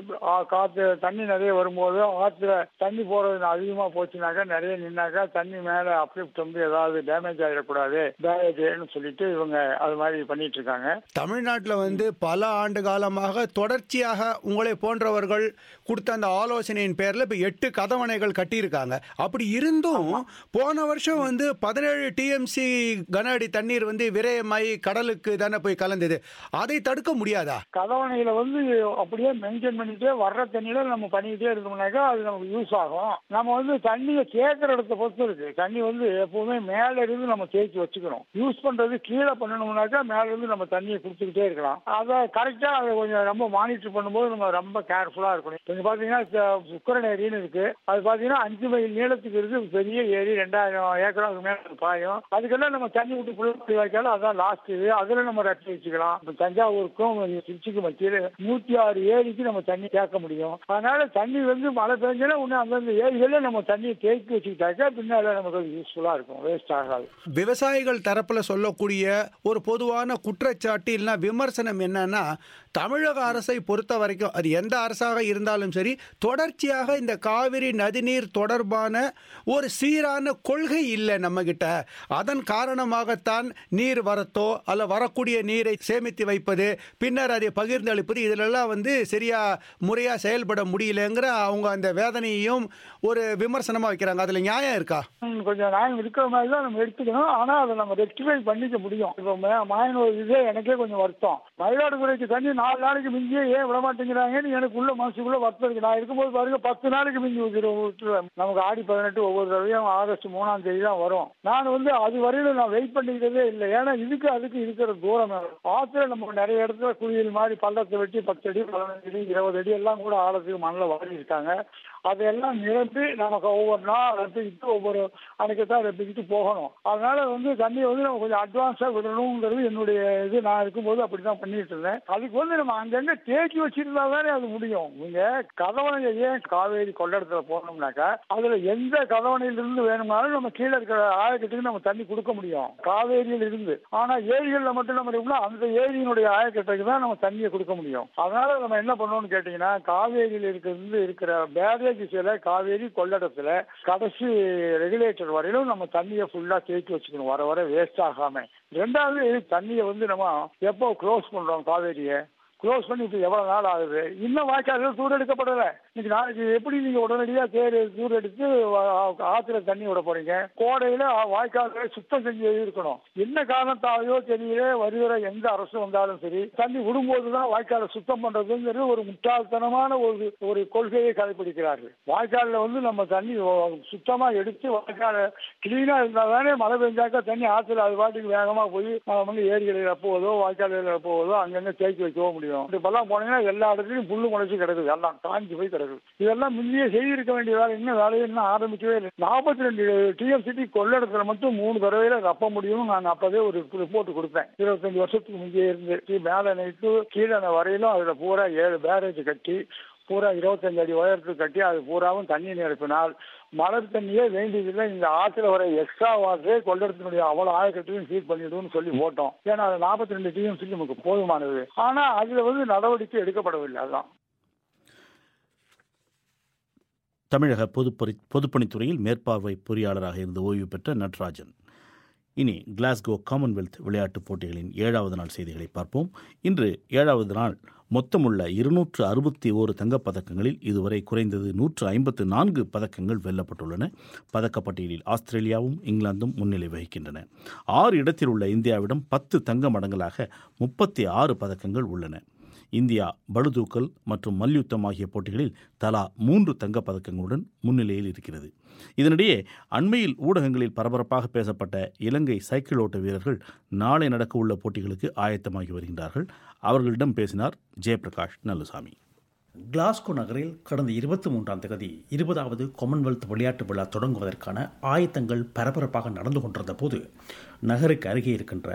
காத்து தண்ணி நிறைய வரும்போது ஆத்துல தண்ணி போறது அதிகமா போச்சுனாக்கா நிறைய நின்னாக்கா தண்ணி மேல அப்லிப்ட் வந்து ஏதாவது டேமேஜ் ஆகிடக்கூடாது பேரேஜ்னு சொல்லிட்டு இவங்க அது மாதிரி பண்ணிட்டு இருக்காங்க. தமிழ்நாட்டில் பல ஆண்டு காலமாக தொடர்ச்சியாக உங்களை போன்றவர்கள் கொடுத்த அந்த ஆலோசனையின் பேர்ல இப்ப 8 கதவணைகள் கட்டியிருக்காங்க. அப்படி இருந்தும் போன வருஷம் 17 TMC கன அடி தண்ணீர் விரயமாயி கடலுக்கு தானே போய் கலந்தது. அதை தடுக்க முடியாதா? கதவணையில அப்படியே மெயின்டைன் பண்ணிட்டே வர்ற தண்ணியில நம்ம பண்ணிக்கிட்டே இருந்தோம்னாக்கா அது நமக்கு யூஸ் ஆகும். நம்ம தண்ணியை சேர்க்கிற இடத்த பொறுத்து இருக்கு. தண்ணி எப்பவுமே மேல இருந்து நம்ம தேக்கி வச்சுக்கணும். யூஸ் பண்றது கீழே பண்ணணும்னாக்கா மேல இருந்து நம்ம தண்ணியை குடிச்சுக்கிட்டே இருக்கலாம். அதை கரெக்டா அதை கொஞ்சம் ரொம்ப மானிட்டர் பண்ணும்போது நம்ம ரொம்ப கேர்ஃபுல்லா இருக்கணும். இப்ப பாத்தீங்கன்னா சுக்கரன் ஏரின்னு இருக்கு. அது பாத்தீங்கன்னா 5 மைல் நீளத்துக்கு இருக்கு. பெரிய ஏரி 2000 ஏக்கருக்கு மேல பாயும். அதுக்கெல்லாம் நம்ம தண்ணி விட்டு புள்ளி வைக்காலும் அதான் லாஸ்ட் இது. அதுல நம்ம ரட்டி வச்சுக்கலாம். தஞ்சாவூருக்கும் திருச்சிக்கும் மத்தியில் 106 ஏரிக்கு நம்ம தண்ணி சேர்க்க முடியும். அதனால தண்ணி மழை பெஞ்சா ஒண்ணு அந்தந்த ஏரிகளில் நம்ம தண்ணியை தேக்கி வச்சுக்கிட்டாக்கா பின்னால நமக்கு யூஸ்ஃபுல்லா இருக்கும், வேஸ்ட் ஆகாது. விவசாயிகள் தரப்புல சொல்லக்கூடிய ஒரு பொதுவான குற்றச்சாட்டு இல்லைன்னா விமர்சனம் என்னன்னா, தமிழக அரசை பொறுத்த வரைக்கும் அது எந்த அரசாக இருந்தாலும் சரி தொடர்ச்சியாக இந்த காவிரி நதிநீர் தொடர்பான ஒரு சீரான கொள்கை இல்லை நம்ம கிட்ட. அதன் காரணமாகத்தான் நீர் வரத்தோ அல்ல வரக்கூடிய நீரை சேமித்து வைப்பது பின்னர் அதை பகிர்ந்து அளிப்பது இதிலெல்லாம் சரியா முறையா செயல்பட முடியலங்கிற அவங்க அந்த வேதனையையும் ஒரு விமர்சனமா வைக்கிறாங்க. அதுல நியாயம் இருக்கா? கொஞ்சம் நியாயம் இருக்கிற மாதிரி தான் நம்ம எடுத்துக்கணும். ஆனா அதை நம்ம ரெக்டிஃபை பண்ணிக்க முடியும். இப்போ மாயனூர் இதே எனக்கே கொஞ்சம் வருத்தம். மயிலாடுதுறைக்கு தண்ணி 4 நாளைக்கு மிஞ்சியே ஏன் விட மாட்டேங்கிறாங்கன்னு எனக்கு உள்ள மனசுக்குள்ள வருத்தம் இருக்கு. நான் இருக்கும்போது பாருங்க 10 நாளைக்கு மிஞ்சி விட்டுருவேன். நமக்கு ஆடி 18 ஒவ்வொரு தடவையும் ஆகஸ்ட் 3ஆம் தேதி தான் வரும். நான் அது வரையிலும் நான் வெயிட் பண்ணிக்கிறதே இல்லை. ஏன்னா அதுக்கு இருக்கிற தூரம் ஆத்துல நம்ம நிறைய இடத்துல குளியல் மாதிரி பள்ளத்தை வெட்டி 10 அடி 15 அடி 20 அடி எல்லாம் கூட ஆழத்துக்கு மண்ணில் வாரி இருக்காங்க. அதையெல்லாம் நிரப்பி நமக்கு ஒவ்வொரு நாள் ரப்பிக்கிட்டு ஒவ்வொரு அன்னைக்கு தான் ரப்பிக்கிட்டு போகணும். அதனால தண்ணியை நம்ம கொஞ்சம் அட்வான்ஸா விடணுங்கிறது என்னுடைய இது. நான் இருக்கும்போது அப்படிதான் பண்ணிட்டு இருந்தேன். அதுக்கு நம்ம அங்கங்க தேக்கி வச்சிருந்தா தானே அது முடியும். நீங்க கதவணையை ஏன் காவேரி கொள்ளடத்துல போனோம்னாக்கா அதுல எந்த கதவணையிலிருந்து வேணும்னாலும் நம்ம கீழே இருக்கிற ஆயக்கட்டுக்கு நம்ம தண்ணி கொடுக்க முடியும் காவேரியில் இருந்து. ஆனா ஏரிகள்ல மட்டும் நம்ம இருக்கோம்னா அந்த ஏரியினுடைய ஆயக்கட்டுக்கு தான் நம்ம தண்ணியை கொடுக்க முடியும். அதனால நம்ம என்ன பண்ணணும்னு கேட்டீங்கன்னா காவேரியில் இருக்கிற பேரேஜ் சில காவேரி கொள்ளடத்துல கடைசி ரெகுலேட்டர் வரையிலும் நம்ம தண்ணியை ஃபுல்லா தேக்கி வச்சுக்கணும், வர வர வேஸ்ட் ஆகாம. 2வது தண்ணியை நம்ம எப்போ க்ளோஸ் பண்றோம், காவேரியை க்ளோஸ் பண்ணி இப்போ எவ்வளவு நாள் ஆகுது, இன்னும் வாய்க்கால் தூர் எடுக்கப்படல. இன்னைக்கு நாளைக்கு எப்படி நீங்க உடனடியா தூர் எடுத்து ஆத்துல தண்ணி விட போறீங்க? கோடையில வாய்க்கால்களை சுத்தம் செஞ்சு இருக்கணும். என்ன காரணத்தாலையோ தெரியல, வருகிற எந்த அரசு வந்தாலும் சரி தண்ணி விடும்போதுதான் வாய்க்காலை சுத்தம் பண்றதுங்கிறது ஒரு முட்டாள்தனமான ஒரு கொள்கையை கடைபிடிக்கிறார்கள். வாய்க்காலில் நம்ம தண்ணி சுத்தமா எடுத்து வாய்க்கால கிளீனா இருந்தால்தானே மழை பெஞ்சாக்கா தண்ணி ஆத்துல அது பாட்டுக்கு வேகமா போய் ஏரிகளில் போவதோ வாய்க்கால்களில் போவதோ அங்கங்க தேக்கி வைக்கவோ முடியும். இப்பெல்லாம் போனீங்கன்னா எல்லா இடத்துலையும் புல்லு முளைச்சு கிடக்குது, எல்லாம் காஞ்சி போய் கிடக்குது. இதெல்லாம் முன்னே செய்திருக்க வேண்டிய வேலை இன்னும் வேலையை இன்னும் ஆரம்பிக்கவே இல்லை. 42 TMCT கொள்ளடத்துல மட்டும் 3 தடவையில ரப்ப முடியும். நான் அப்பவே ஒரு ரிப்போர்ட் கொடுத்தேன். 25 வருஷத்துக்கு முன்னே இருந்து மேல நைட்டு கீழே வரையிலும் அதுல பூரா 7 பேரேஜ் கட்டி பூரா 25 அடி உயரத்துக்கு கட்டி அது பூராவும் தண்ணி நிரப்பினால் மழை தண்ணியே வேண்டியதில்லை. இந்த ஆற்றுல வர எக்ஸ்ட்ரா வாட்டரே கொள்ளடத்தினுடைய அவ்வளோ ஆயக்கட்டையும் சீட் பண்ணிடுன்னு சொல்லி போட்டோம். ஏன்னா அது 42 டிஎம்சி நமக்கு போதுமானது. ஆனா அதுல நடவடிக்கை எடுக்கப்படவில்லை. அதான் தமிழக பொதுப்பணித்துறையில் மேற்பார்வை பொறியாளராக இருந்து ஓய்வு பெற்ற நடராஜன். இனி கிளாஸ்கோ காமன்வெல்த் விளையாட்டுப் போட்டிகளின் 7வது நாள் செய்திகளை பார்ப்போம். இன்று 7வது நாள் மொத்தமுள்ள 261 தங்கப்பதக்கங்களில் இதுவரை குறைந்தது 154 பதக்கங்கள் வெல்லப்பட்டுள்ளன. பதக்கப்பட்டியலில் ஆஸ்திரேலியாவும் இங்கிலாந்தும் முன்னிலை வகிக்கின்றன. 6 இடத்தில் உள்ள இந்தியாவிடம் 10 தங்க மடங்களாக 36 பதக்கங்கள் உள்ளன. இந்தியா பளுதூக்கல் மற்றும் மல்யுத்தம் ஆகிய போட்டிகளில் தலா 3 தங்கப்பதக்கங்களுடன் முன்னிலையில் இருக்கிறது. இதனிடையே அண்மையில் ஊடகங்களில் பரபரப்பாக பேசப்பட்ட இலங்கை சைக்கிள் ஓட்ட வீரர்கள் நாளை நடக்க உள்ள போட்டிகளுக்கு ஆயத்தமாகி வருகின்றார்கள். அவர்களிடம் பேசினார் ஜெயபிரகாஷ் நல்லுசாமி. கிளாஸ்கோ நகரில் கடந்த 23ஆம் தேதி 20வது காமன்வெல்த் விளையாட்டு விழா தொடங்குவதற்கான ஆயத்தங்கள் பரபரப்பாக நடந்து கொண்டிருந்த போது நகருக்கு அருகே இருக்கின்ற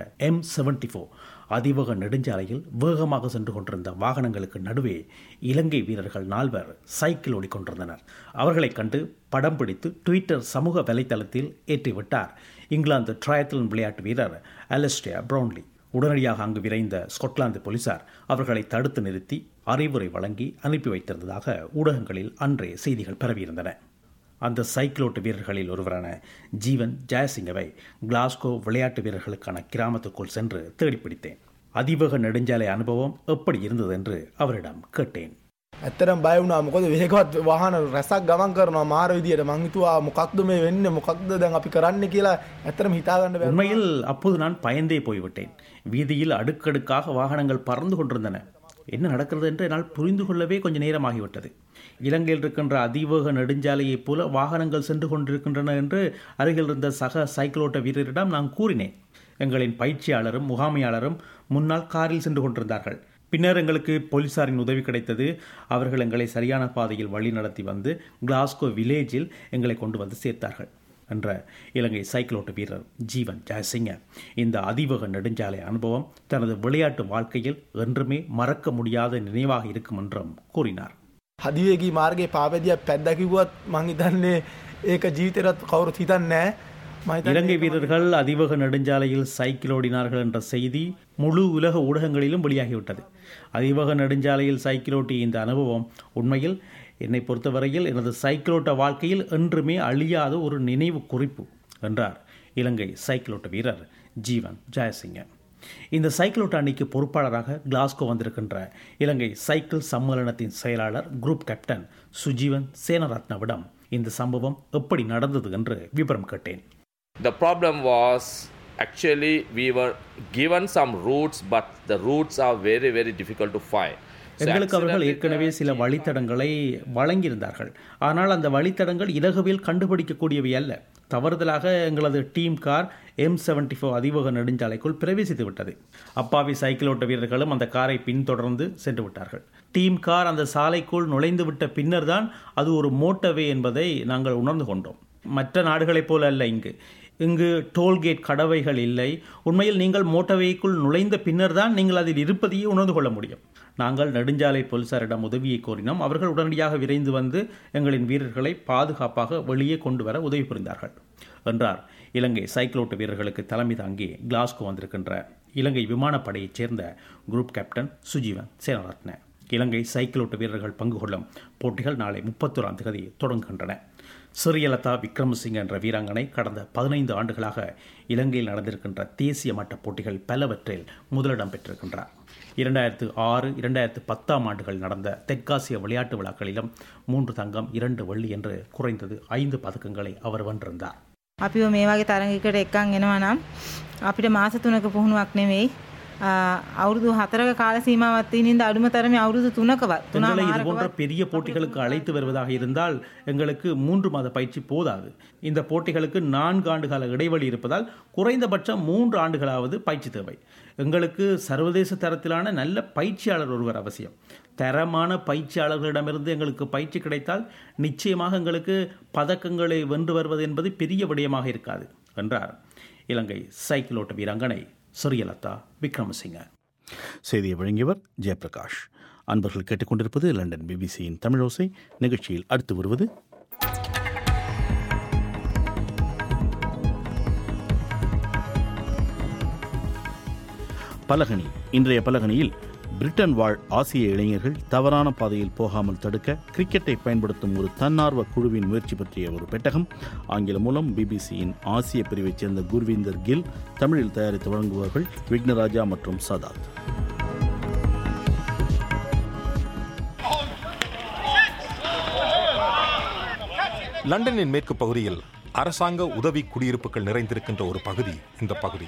M74 அதிவேக நெடுஞ்சாலையில் வேகமாக சென்று கொண்டிருந்த வாகனங்களுக்கு நடுவே இலங்கை வீரர்கள் 4 சைக்கிள் ஓடிக்கொண்டிருந்தனர். அவர்களைக் கண்டு படம் பிடித்து ட்விட்டர் சமூக வலைத்தளத்தில் ஏற்றிவிட்டார் இங்கிலாந்து ட்ரையத்லன் விளையாட்டு வீரர் அலஸ்டியர் ப்ரவுன்லி. உடனடியாக அங்கு விரைந்த ஸ்கொட்லாந்து போலீசார் அவர்களை தடுத்து நிறுத்தி அறிவுரை வழங்கி அனுப்பி வைத்திருந்ததாக ஊடகங்களில் அன்றே செய்திகள் பரவியிருந்தன. அந்த சைக்கிளோட்டு வீரர்களில் ஒருவரான ஜீவன் ஜெயசிங்கவை கிளாஸ்கோ விளையாட்டு வீரர்களுக்கான கிராமத்துக்குள் சென்று தேடிப்பிடித்தேன். அதிவேக நெடுஞ்சாலை அனுபவம் எப்படி இருந்தது என்று அவரிடம் கேட்டேன். ඇත්තරම් බය වුණා. මොකද වේගවත් වාහන රැසක් ගමන් කරනවා මාර විදියට. මං හිතුවා මොකක්ද මේ වෙන්නේ, මොකක්ද දැන් අපි කරන්නේ කියලා ඇත්තරම හිතා ගන්න බැහැ. உண்மையில் அப்போது நான் பயந்தே போய்விட்டேன். வீதியில் அடுக்கடுக்காக வாகனங்கள் பறந்து கொண்டிருந்தன. என்ன நடக்கிறது என்று என்னால் புரிந்து கொள்ளவே கொஞ்சம் நேரமாகிவிட்டது. இலங்கையில் இருக்கின்ற அதிவேக நெடுஞ்சாலையைப் போல வாகனங்கள் சென்று கொண்டிருக்கின்றன என்று அருகில் இருந்த சக சைக்கிளோட்ட வீரரிடம் நான் கூறினேன். எங்களின் பயிற்சியாளரும் முகாமையாளரும் முன்னால் காரில் சென்று கொண்டிருந்தார்கள். பின்னர் எங்களுக்கு போலீசாரின் உதவி கிடைத்தது. அவர்கள் எங்களை சரியான பாதையில் வழி நடத்தி வந்து கிளாஸ்கோ வில்லேஜில் எங்களை கொண்டு வந்து சேர்த்தார்கள் என்ற இலங்கை சைக்கிளோட்ட வீரர் ஜீவன் ஜெயசிங்க இந்த அதிவேக நெடுஞ்சாலை அனுபவம் தனது விளையாட்டு வாழ்க்கையில் என்றுமே மறக்க முடியாத நினைவாக இருக்கும் என்றும் கூறினார். හදිවේගී මාර්ගයේ පාවැදියක් පැද්දා කිව්වත් මං හිතන්නේ ඒක ජීවිතේට කවුරුත් හිතන්නේ නැහැ. இலங்கை வீரர்கள் அதிவேக நெடுஞ்சாலையில் சைக்கிள் ஓடினார்கள் என்ற செய்தி முழு உலக ஊடகங்களிலும் வெளியாகிவிட்டது. அதிவேக நெடுஞ்சாலையில் சைக்கிள் ஓட்டிய இந்த அனுபவம் உண்மையில் என்னை பொறுத்தவரையில் எனது சைக்கிளோட்ட வாழ்க்கையில் என்றுமே அழியாத ஒரு நினைவு குறிப்பு என்றார் இலங்கை சைக்கிளோட்ட வீரர் ஜீவன் ஜெயசிங்க. இந்த சைக்கிளோட்ட அணிக்கு பொறுப்பாளராக கிளாஸ்கோ வந்திருக்கின்ற இலங்கை சைக்கிள் சம்மேளனத்தின் செயலாளர் குரூப் கேப்டன் சுஜீவன் சேனரத்னவிடம் இந்த சம்பவம் எப்படி நடந்தது என்று விவரம் கேட்டேன். The problem was actually we were given some routes, but the routes are very, very difficult to find. எங்களுக்கு அவர்கள் ஏற்கனவே சில வழித்தடங்களை வழங்கியிருந்தார்கள். ஆனால் அந்த வழித்தடங்கள் இலகுவில் கண்டுபிடிக்கக்கூடியவை அல்ல. தவறுதலாக எங்களது டீம் கார் M74 அதிவேக நெடுஞ்சாலைக்குள் பிரவேசித்து விட்டது. அப்பாவி சைக்கிளோட்ட வீரர்களும் அந்த காரை பின்தொடர்ந்து சென்று விட்டார்கள். டீம் கார் அந்த சாலைக்குள் நுழைந்து விட்ட பின்னர் தான் அது ஒரு மோட்டர்வே என்பதை நாங்கள் உணர்ந்து கொண்டோம். மற்ற நாடுகளைப் போல அல்ல இங்கு டோல்கேட் கடவைகள் இல்லை. உண்மையில் நீங்கள் மோட்டர்வேக்குள் நுழைந்த பின்னர் தான் நீங்கள் அதில் இருப்பதையே உணர்ந்து கொள்ள முடியும். நாங்கள் நெடுஞ்சாலை போலீசாரிடம் உதவியை கோரினோம். அவர்கள் உடனடியாக விரைந்து வந்து எங்களின் வீரர்களை பாதுகாப்பாக வெளியே கொண்டு வர உதவி புரிந்தார்கள் என்றார் இலங்கை சைக்கிளோட்ட வீரர்களுக்கு தலைமை தாங்கி கிளாஸ்கோ வந்திருக்கின்ற இலங்கை விமானப்படையைச் சேர்ந்த குரூப் கேப்டன் சுஜீவன் சேனரத்ன. இலங்கை சைக்கிளோட்ட வீரர்கள் பங்கு கொள்ளும் போட்டிகள் நாளை 31ஆம் தேதி தொடங்குகின்றன. சிறியலதா விக்ரமசிங்க என்ற வீராங்கனை கடந்த 15 ஆண்டுகளாக இலங்கையில் நடந்திருக்கின்ற தேசிய மட்ட போட்டிகள் பலவற்றில் முதலிடம் பெற்றிருக்கின்றார். 2006, 2010ஆம் ஆண்டுகள் நடந்த தெற்காசிய விளையாட்டு விழாக்களிலும் 3 தங்கம் 2 வெள்ளி என்று குறைந்தது 5 பதக்கங்களை அவர் வென்றிருந்தார். අපිව මේ වගේ තරඟයකට එක්කන් එනවා නම් අපිට මාස 3ක පුහුණුවක් නෙවෙයි අවුරුදු 4ක කාල සීමාවක් තියෙන ඉඳ අඩුම තරමේ අවුරුදු 3කවත් இது போன்ற பெரிய போட்டிகளுக்கு அழைத்து வருவதாக இருந்தால் எங்களுக்கு 3 மாத பயிற்சி போதாது. இந்த போட்டிகளுக்கு 4 ஆண்டுகால இடைவெளி இருப்பதால் குறைந்தபட்சம் 3 ஆண்டுகளாவது பயிற்சி தேவை. எங்களுக்கு சர்வதேச தரத்திலான நல்ல பயிற்சியாளர் ஒருவர் அவசியம். தரமான பயிற்சியாளர்களிடமிருந்து எங்களுக்கு பயிற்சி கிடைத்தால் நிச்சயமாக எங்களுக்கு பதக்கங்களை வென்று வருவது என்பது பெரிய விடயமாக இருக்காது என்றார் இலங்கை சைக்கிளோட்ட வீராங்கனை சிறியலதா விக்ரமசிங்க. செய்தியை வழங்கியவர் ஜெயபிரகாஷ். அன்பர்கள் கேட்டுக்கொண்டிருப்பது லண்டன் பிபிசியின் தமிழோசை. நிகழ்ச்சியில் அடுத்து வருவது பலகனி. இன்றைய பலகனியில் பிரிட்டன் வாழ் ஆசிய இளைஞர்கள் தவறான பாதையில் போகாமல் தடுக்க கிரிக்கெட்டை பயன்படுத்தும் ஒரு தன்னார்வ குழுவின் முயற்சி பற்றிய ஒரு பெட்டகம். ஆங்கிலம் மூலம் பிபிசியின் ஆசிய பிரிவைச் சேர்ந்த குர்வீந்தர் கில், தமிழில் தயாரித்து வழங்குபவர்கள் விக்னராஜா மற்றும் சதாத். லண்டனின் மேற்கு பகுதியில் அரசாங்க உதவி குடியிருப்புகள் நிறைந்திருக்கின்ற ஒரு பகுதி இந்த பகுதி.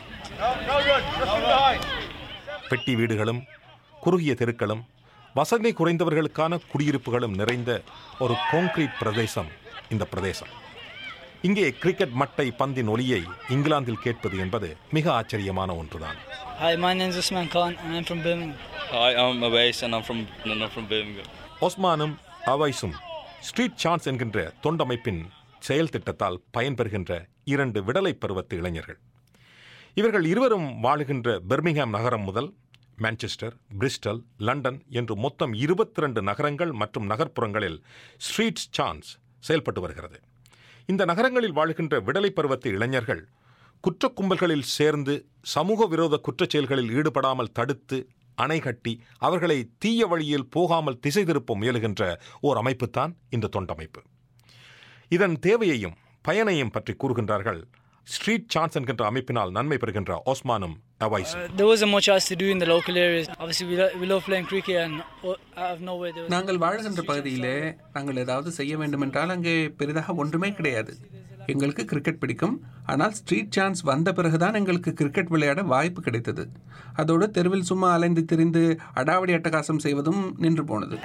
பெட்டி வீடுகளும் குறுகிய தெருக்களும் வசதி குறைந்தவர்களுக்கான குடியிருப்புகளும் நிறைந்த ஒரு கான்கிரீட் பிரதேசம் இந்த பிரதேசம். இங்கே கிரிக்கெட் மட்டை பந்தின் ஒலியை இங்கிலாந்தில் கேட்பது என்பது மிக ஆச்சரியமான ஒன்றுதான். Hi, my name is Osman Khan and I'm from Birmingham. Hi, I'm Awais and I'm from Birmingham. ஒஸ்மானும் அவைஸும் ஸ்ட்ரீட் சான்ஸ் என்கின்ற தொண்டமைப்பின் செயல் திட்டத்தால் பயன்பெறுகின்ற 2 விடலை பருவத்து இளைஞர்கள். இவர்கள் இருவரும் வாழுகின்ற பெர்மிங்ஹாம் நகரம் முதல் மான்செஸ்டர், பிரிஸ்டல், லண்டன் என்று மொத்தம் 22 நகரங்கள் மற்றும் நகர்ப்புறங்களில் ஸ்ட்ரீட் சான்ஸ் செயல்பட்டு வருகிறது. இந்த நகரங்களில் வாழ்கின்ற விடலை பருவத்து இளைஞர்கள் குற்றக் கும்பல்களில் சேர்ந்து சமூக விரோத குற்றச் செயல்களில் ஈடுபடாமல் தடுத்து அணை கட்டி அவர்களை தீய வழியில் போகாமல் திசை திருப்ப முயலுகின்ற ஓர் அமைப்புத்தான் இந்த தொண்டமைப்பு. இதன் தேவையையும் பயனையும் பற்றி கூறுகின்றார்கள் ஸ்ட்ரீட் சான்ஸ் என்கின்ற அமைப்பினால் நன்மை பெறுகின்ற ஒஸ்மானும் அவைஸும். There wasn't much else to do in the local areas. Obviously we love playing cricket and out of nowhere there was... நாங்கள் வாழ்கின்ற பகுதியிலே நாங்கள் ஏதாவது செய்ய வேண்டும் என்றால் அங்கே பெரிதாக ஒன்றுமே கிடையாது. எங்களுக்கு கிரிக்கெட் பிடிக்கும். ஆனால் ஸ்ட்ரீட் சான்ஸ் வந்த பிறகுதான் எங்களுக்கு கிரிக்கெட் விளையாட வாய்ப்பு கிடைத்தது. அதோடு தெருவில் சும்மா அலைந்து திரிந்து அடாவடி அட்டகாசம் செய்வதும் நின்று போனது.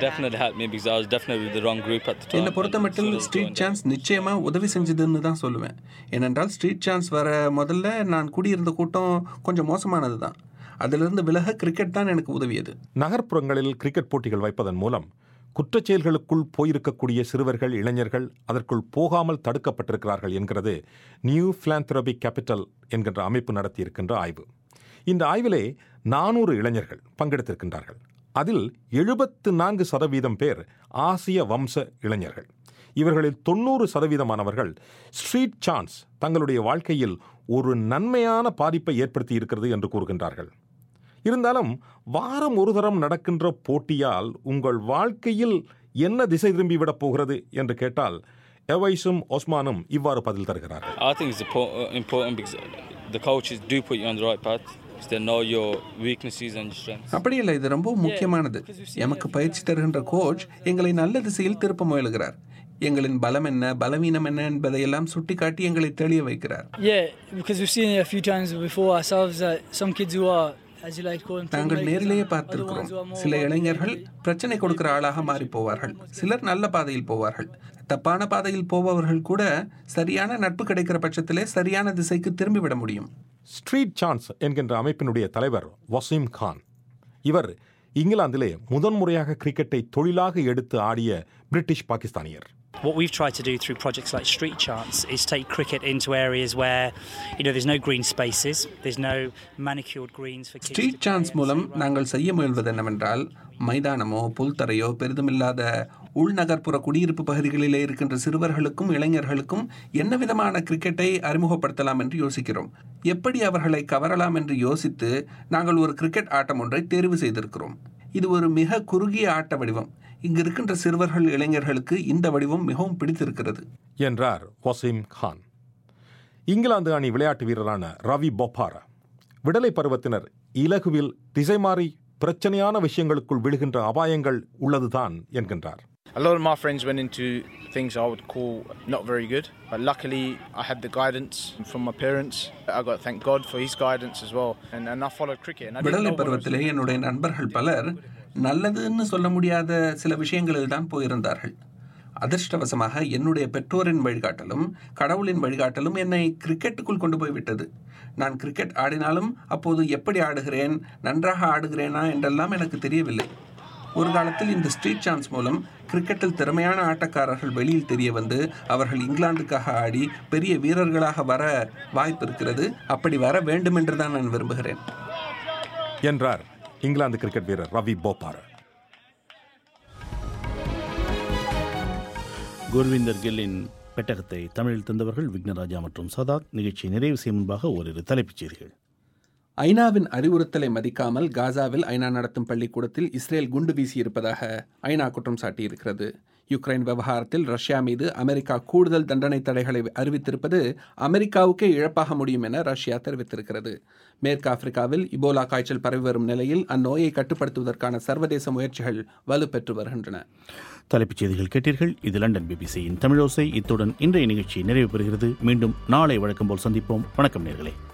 என்னை பொறுத்தமட்டில் ஸ்ட்ரீட் சான்ஸ் நிச்சயமா உதவி செஞ்சதுன்னு தான் சொல்லுவேன். ஏனென்றால் ஸ்ட்ரீட் சான்ஸ் வர முதல்ல நான் குடியிருந்த கூட்டம் கொஞ்சம் மோசமானது தான். அதிலிருந்து விலக கிரிக்கெட் தான் எனக்கு உதவியது. நகர்ப்புறங்களில் கிரிக்கெட் போட்டிகள் வைப்பதன் மூலம் குற்றச்செயல்களுக்குள் போயிருக்கக்கூடிய சிறுவர்கள், இளைஞர்கள் அதற்குள் போகாமல் தடுக்கப்பட்டிருக்கிறார்கள் என்கிறது நியூ பிலாந்தரோபிக் கேபிட்டல் என்கின்ற அமைப்பு நடத்தியிருக்கின்ற ஆய்வு. இந்த ஆய்விலே 400 இளைஞர்கள் பங்கெடுத்திருக்கின்றார்கள். அதில் 74% பேர் ஆசிய வம்ச இளைஞர்கள். இவர்களில் 90% ஸ்ட்ரீட் சான்ஸ் தங்களுடைய வாழ்க்கையில் ஒரு நன்மையான பாதிப்பை ஏற்படுத்தி இருக்கிறது என்று கூறுகின்றார்கள். இருந்தாலும் வாரம் ஒரு தரம் நடக்கின்ற போட்டியால் உங்கள் வாழ்க்கையில் என்ன திசை திரும்பிவிடப் போகிறது என்று கேட்டால் எவைஸும் ஒஸ்மானும் இவ்வாறு பதில் தருகிறார்கள். I think it's important because the coaches do put you on the right path. They know your weaknesses and strengths. அப்படி இல்லை, இது ரொம்ப முக்கியமானது. எமக்கு பயிற்சி தருகின்ற கோச் எங்களை நல்ல திசையில் திருப்ப முயலுகிறார். எங்களின் பலம் என்ன, பலவீனம் என்ன என்பதையெல்லாம் சுட்டிக்காட்டி எங்களை தெளிய வைக்கிறார். Yeah, because we've seen it a few times before ourselves that some kids who are, as you like to call them, நாங்கள் நேரிலேயே பார்த்திருக்கிறோம். சில இளைஞர்கள் பிரச்சனை கொடுக்கிற ஆளாக மாறி போவார்கள். சிலர் நல்ல பாதையில் போவார்கள். தப்பான பாதையில் போபவர்கள் கூட சரியான நட்பு கிடைக்கிற பட்சத்திலே சரியான திசைக்கு திரும்பிவிட முடியும். ஸ்ட்ரீட் சான்ஸ் என்கின்ற அமைப்பினுடைய தலைவர் வசீம் கான். இவர் இங்கிலாந்திலே முதன்முறையாக கிரிக்கெட்டை தொழிலாக எடுத்து ஆடிய பிரிட்டிஷ் பாகிஸ்தானியர். What we've tried to do through projects like Street Chance is take cricket into areas where, there's no green spaces, there's no manicured greens for kids. Street Chance மூலம் நாங்கள் செய்ய முயல்வது என்னவென்றால், மைதானமோ புல்தரையோ பெரிதுமில்லாத உள்நகர்ப்புற குடியிருப்பு பகுதிகளிலே இருக்கின்ற சிறுவர்களுக்கும் இளைஞர்களுக்கும் என்ன விதமான கிரிக்கெட்டை அறிமுகப்படுத்தலாம் என்று யோசிக்கிறோம். எப்படி அவர்களை கவரலாம் என்று யோசித்து நாங்கள் ஒரு கிரிக்கெட் ஆட்டம் ஒன்றை தேர்வு செய்திருக்கிறோம். இது ஒரு மிக குறுகிய ஆட்ட வடிவம். இங்கு இருக்கின்ற சிறுவர்கள் இளைஞர்களுக்கு இந்த வடிவம் மிகவும் பிடித்திருக்கிறது என்றார் வசீம் கான். இங்கிலாந்து அணி விளையாட்டு வீரரான ரவி போபாரா விடலை பருவத்தினர் இலகுவில் திசை மாறி பிரச்சனையான விஷயங்களுக்குள் விழுகின்ற அபாயங்கள் உள்ளதுதான் என்கின்றார். A lot of my friends went into things I would call not very good, but luckily I had the guidance from my parents. I got to thank God for his guidance as well, and I followed cricket. விடலை பருவத்திலே என்னுடைய நண்பர்கள் பலர் நல்லதுன்னு சொல்ல முடியாத சில விஷயங்களில் தான் போயிருந்தார்கள். அதிர்ஷ்டவசமாக என்னுடைய பெற்றோரின் வழிகாட்டலும் கடவுளின் வழிகாட்டலும் என்னை கிரிக்கெட்டுக்குள் கொண்டு போய்விட்டது. நான் கிரிக்கெட் ஆடினாலும் அப்போது எப்படி ஆடுகிறேன், நன்றாக ஆடுகிறேனா என்றெல்லாம் எனக்கு தெரியவில்லை. ஒரு காலத்தில் இந்த ஸ்ட்ரீட் சான்ஸ் மூலம் கிரிக்கெட்டில் திறமையான ஆட்டக்காரர்கள் வெளியில் தெரிய வந்து அவர்கள் இங்கிலாந்துக்காக ஆடி பெரிய வீரர்களாக வர வாய்ப்பு இருக்கிறது. அப்படி வர வேண்டும் என்று தான் நான் விரும்புகிறேன் என்றார் இங்கிலாந்து கிரிக்கெட் வீரர் ரவி போபாரா. குர்விந்தர் கில்லின் பெட்டகத்தை தமிழில் தந்தவர்கள் விக்னராஜா மற்றும் சதாத். நிகழ்ச்சியை நிறைவு செய்யும் முன்பாக ஓரிரு தலைப்புச் செய்திகள். ஐநாவின் அறிவுறுத்தலை மதிக்காமல் காசாவில் ஐநா நடத்தும் பள்ளிக்கூடத்தில் இஸ்ரேல் குண்டு வீசியிருப்பதாக ஐநா குற்றம் சாட்டியிருக்கிறது. யுக்ரைன் விவகாரத்தில் ரஷ்யா மீது அமெரிக்கா கூடுதல் தண்டனை தடைகளை அறிவித்திருப்பது அமெரிக்காவுக்கே இழப்பாக முடியும் என ரஷ்யா தெரிவித்திருக்கிறது. மேற்கு ஆப்பிரிக்காவில் இபோலா காய்ச்சல் பரவி வரும் நிலையில் அந்நோயை கட்டுப்படுத்துவதற்கான சர்வதேச முயற்சிகள் வலுப்பெற்று வருகின்றன. தலைப்புச் செய்திகள் கேட்டீர்கள். இது லண்டன் பிபிசியின் தமிழோசை. இத்துடன் இன்றைய நிகழ்ச்சி நிறைவு பெறுகிறது. மீண்டும் நாளை வழக்கம் போல் சந்திப்போம். வணக்கம் நேயர்களே.